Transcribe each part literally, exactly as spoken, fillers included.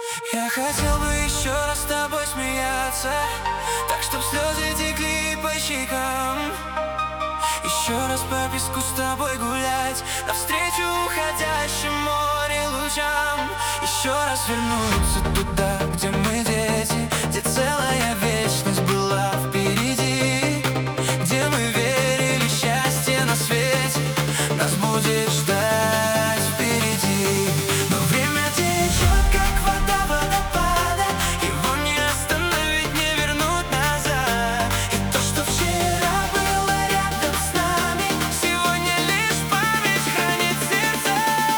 Я хотел бы еще раз с тобой смеяться, так чтоб слезы текли по щекам. Еще раз по песку с тобой гулять, навстречу уходящим море лучам. Еще раз вернуться туда, где мы дети, где целая вечность была впереди, где мы верили, счастье на свете нас будет ждать впереди. Но время течет, как вода водопада, его не остановить, не вернуть назад. И то, что вчера было рядом с нами, сегодня лишь память хранит сердце.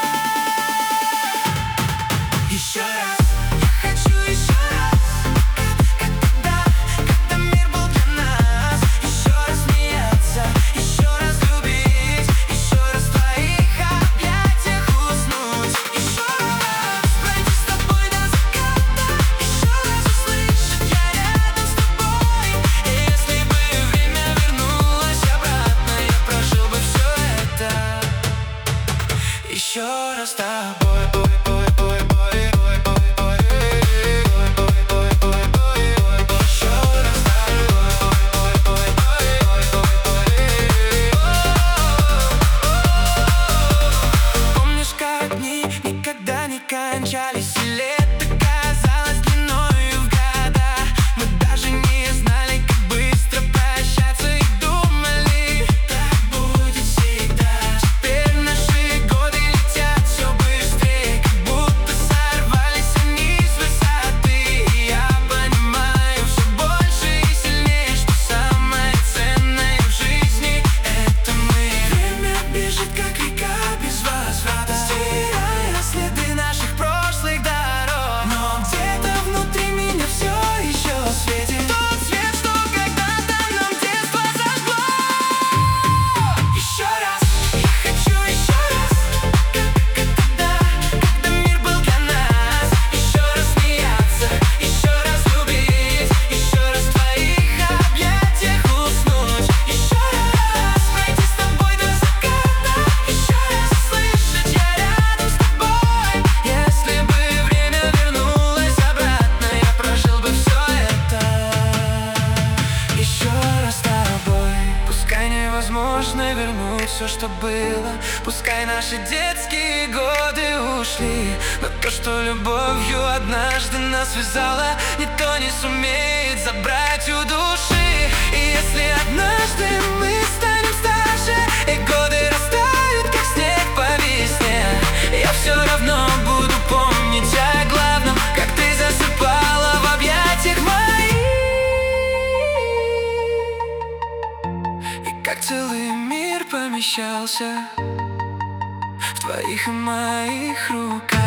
Еще раз, я хочу еще раз, как тогда, когда мир был для нас. Еще раз смеяться, еще раз любить, еще раз в твоих объятиях уснуть. Еще раз пройти с тобой до заката, еще раз услышать: я рядом с тобой. И если бы время вернулось обратно, я прожил бы все это еще раз с тобой. Помнишь, как дни никогда не кончались, и лето казалось длиною в года. Мы даже не знали, как быстро прощаться, и думали, так будет всегда. Теперь наши годы летят все быстрее, как будто сорвались они с высоты. И я понимаю все больше и сильнее, что самое ценное в жизни — это мы. Время бежит, как река без возврата, стирая следы наших прошлых дорог. Но где-то внутри меня все еще светит тот свет, что когда-то нам детство зажгло. Еще раз, я хочу еще раз, как тогда, когда мир был для нас. Еще раз смеяться, еще раз любить, еще раз в твоих объятиях уснуть. Еще раз пройти с тобой до заката, еще раз услышать: я рядом с тобой. Если бы время вернулось обратно, я прожил бы все это еще раз с тобой. Пускай невозможно вернуть все, что было, пускай наши детские годы ушли, но то, что любовью однажды нас связало, никто не сумеет забрать у души. И если однажды мы станем старше, и годы растают, как снег по весне, я все равно буду помнить о главном: как ты засыпала в объятиях моих, и как целый мир помещался в твоих и моих руках.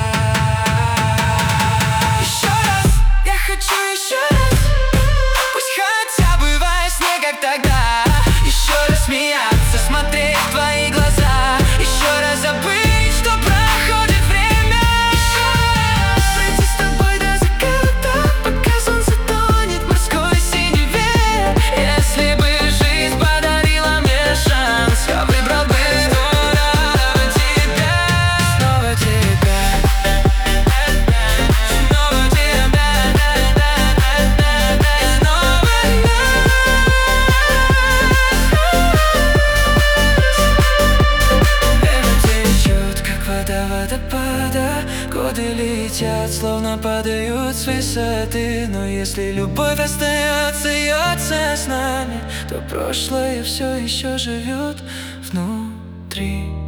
Еще раз, я хочу еще раз, пусть хотя бы во сне, как тогда. Еще раз смеяться, смотреть в твои глаза, еще раз забыть, что проходит время. Еще раз пройти с тобой до заката, пока солнце тонет в морской синеве. Если бы жизнь подарила мне шанс, я выбрал бы снова тебя, снова тебя, снова тебя, снова нас. Время течет, как вода водопада, годы летят, словно падают с высоты. Но если любовь остается и остается с нами, то прошлое все еще живет внутри.